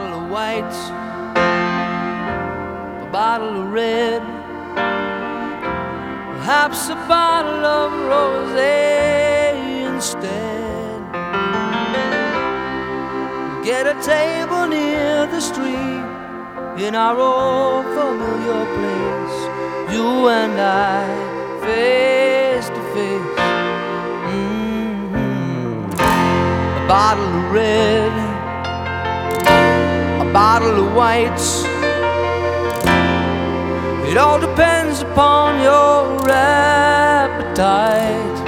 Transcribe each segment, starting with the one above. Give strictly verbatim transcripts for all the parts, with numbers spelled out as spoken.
bottle of white, a bottle of red, perhaps a bottle of rosé instead. Get a table near the street in our old familiar place, you and I, face to face. Mm-hmm. A bottle of red, a bottle of white. It all depends upon your appetite.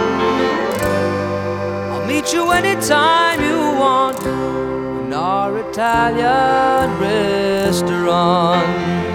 I'll meet you anytime you want in our Italian restaurant.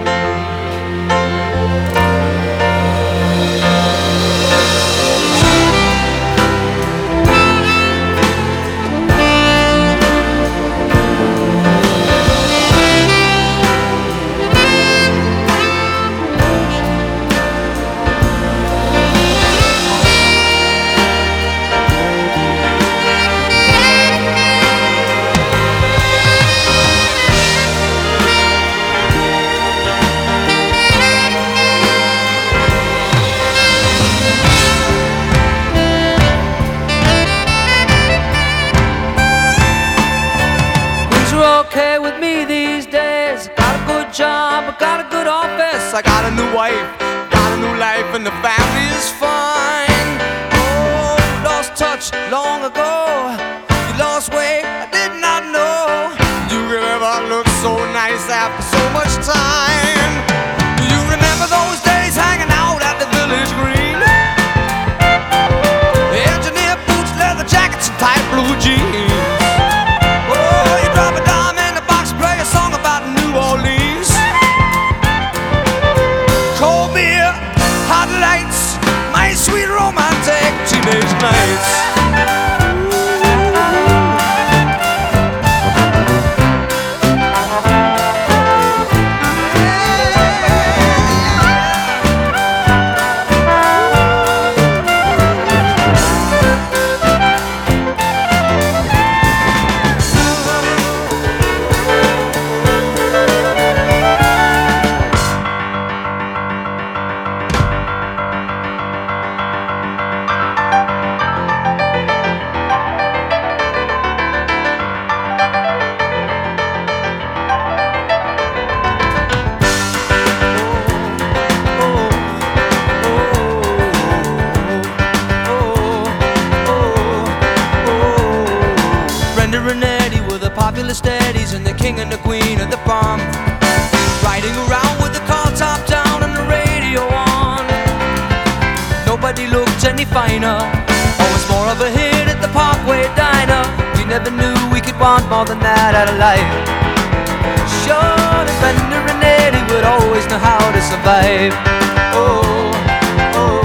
Okay with me these days. Got a good job, I got a good office, I got a new wife, got a new life, and the family is fine. Oh, lost touch long ago. You lost weight, I did not know you could ever look so nice after so much time. Do you remember those days hanging out at the Village Green? Engineer boots, leather jackets, and tight blue jeans. Sweet romantic teenage nights. Popular steadies and the king and the queen of the farm, riding around with the car top down and the radio on. Nobody looked any finer, always more of a hit at the Parkway Diner. We never knew we could want more than that out of life. Sure, the Bender and Eddie would always know how to survive. Oh, oh.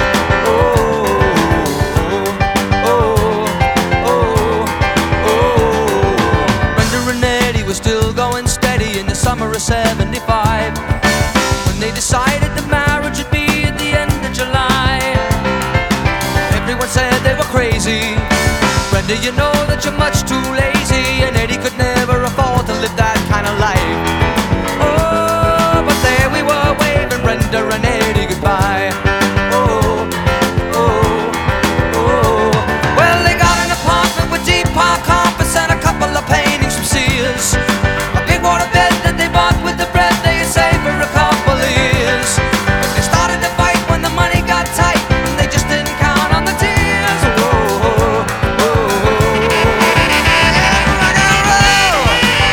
Summer of seventy-five, when they decided the marriage would be at the end of July. Everyone said they were crazy. Brenda, you know that you're much too lazy, and Eddie could never afford to live that kind of life. Oh, but there we were waving Brenda and Eddie goodbye. Oh, oh, oh. Well, they got an apartment with deep park carpets and a couple of paintings from Sears. A big water bed they bought with the bread they saved for a couple of years. But they started to fight when the money got tight, and they just didn't count on the tears. Oh, oh, oh, oh. Rock and roll.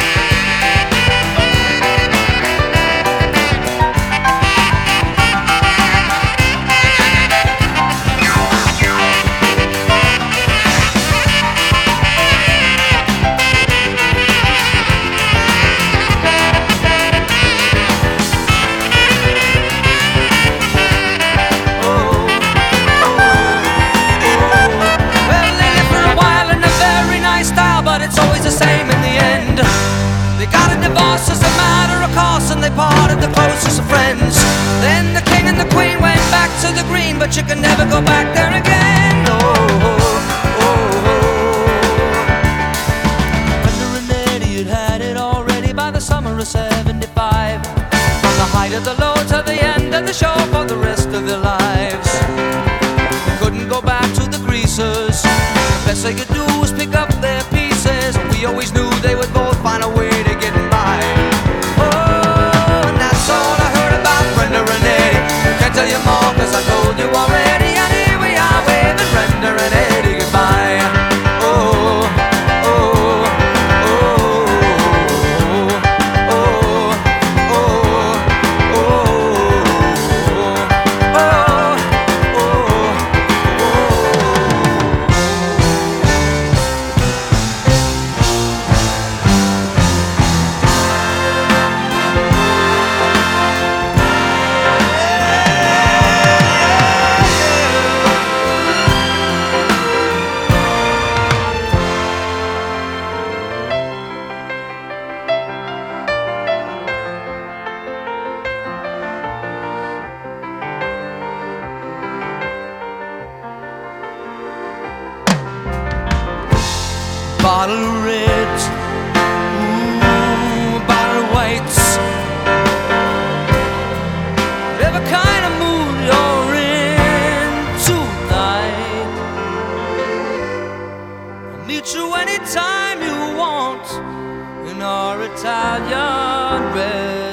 And they parted the closest of friends. Then the king and the queen went back to the green, but you can never go back there again. Oh, oh, oh, oh. Brenda and Eddie had had it all summer of seventy-five. From the height of the low to the end of the show for the rest of their lives. They couldn't go back to the greasers. The best they could do was pick up their pieces. We always knew they would both find a way to get by. Oh, and that's all I heard about Brenda and Eddie. Can't tell you more cause I told you already. And here we are waving Brenda and Eddie goodbye. Oh, oh, oh, oh, oh, oh, oh, oh, oh. Bottle of reds, ooh, bottle of whites. Whatever kind of mood you're in tonight, I'll meet you anytime you want in our Italian red.